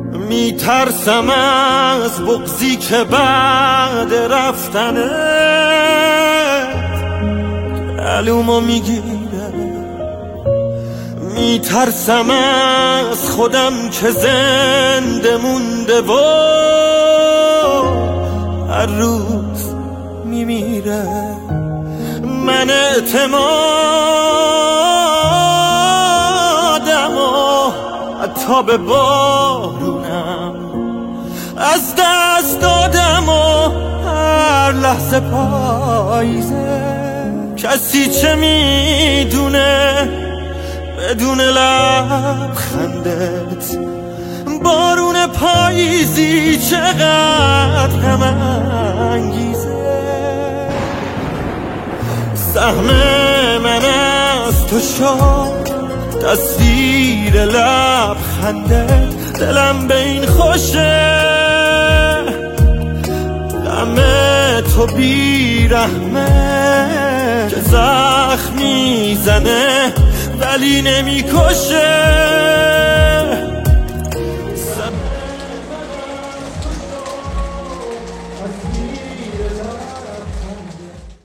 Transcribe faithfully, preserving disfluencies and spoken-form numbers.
میترسم از بغضی که بعد رفتنت علومو میگیره، میترسم از خودم که زنده مونده و هر روز میمیره. من اعتمادم و حتی به بارونم از دست دادم و هر لحظه پاییزه. کسی چه میدونه بدون لبخندت بارون پاییزی چقدر غم انگیزه. سهم من از تو شد تصویر لبخندت، دلم به این خوشه غم تو بیرحمه که زخم میزنه ولی نمیکشه.